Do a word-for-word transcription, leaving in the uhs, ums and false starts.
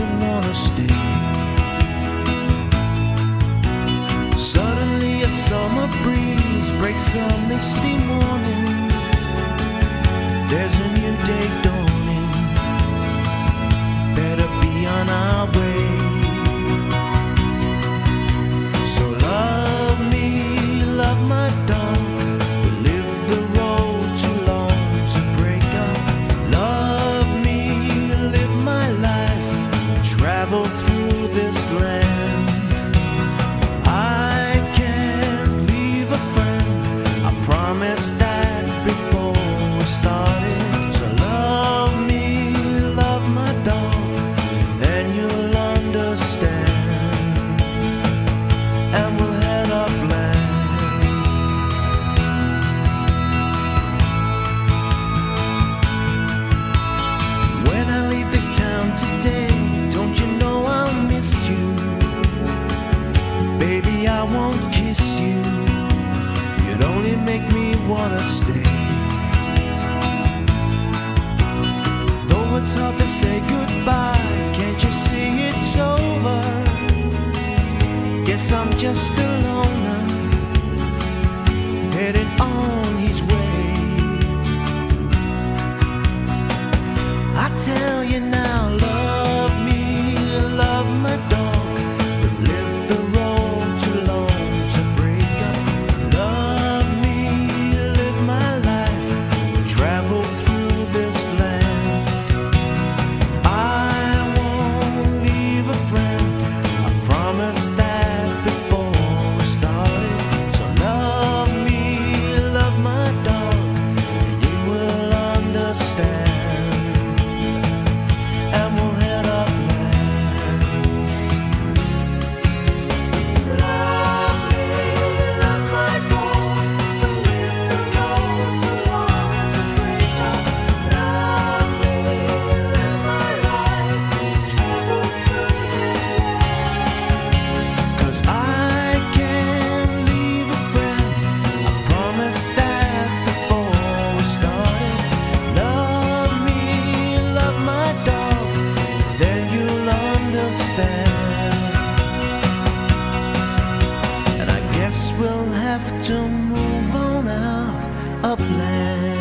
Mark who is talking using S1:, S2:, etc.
S1: wanna stay. Suddenly a summer breeze breaks a misty morning. There's a new day dawning. Better be on our way. So love me, love my dog. We live the road too long to break up. Love me, live my life, travel through this land. I can't leave a friend, I promise that before we started. So love me, love my dog, then you'll understand. And we'll head upland. When I leave this town today, don't you know I'll miss you? Baby, I won't kiss you. You'd only make me wanna stay. Though it's hard to say goodbye, can't you see it's over? Guess I'm just a loner, headed on his way. I tell you now, love me, love my dog. We've lived the road too long to break up. Love me, live my life, travel through this land. I won't leave a friend, I promise that before we started. So love me, love my dog, and you will understand. And we'll head upland. Love me, love my dog. We live the road too long to break up. Love me, live my life, travel through this land. 'Cause I can't leave a friend, I promise that before we started. Love me, love my dog, then you'll understand. And I guess we'll have to move on out upland.